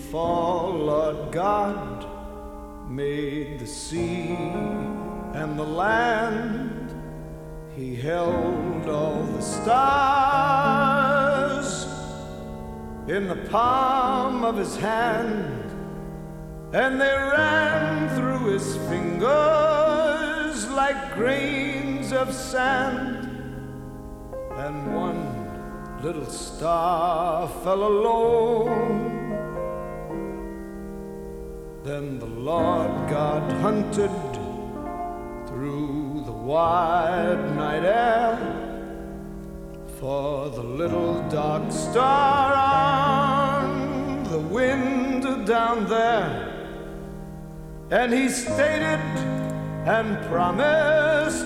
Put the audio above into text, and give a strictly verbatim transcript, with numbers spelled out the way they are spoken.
before Lord God made the sea and the land, he held all the stars in the palm of his hand, and they ran through his fingers like grains of sand. And one little star fell alone. Then the Lord God hunted through the wide night air for the little dark star on the wind down there. And he stated and promised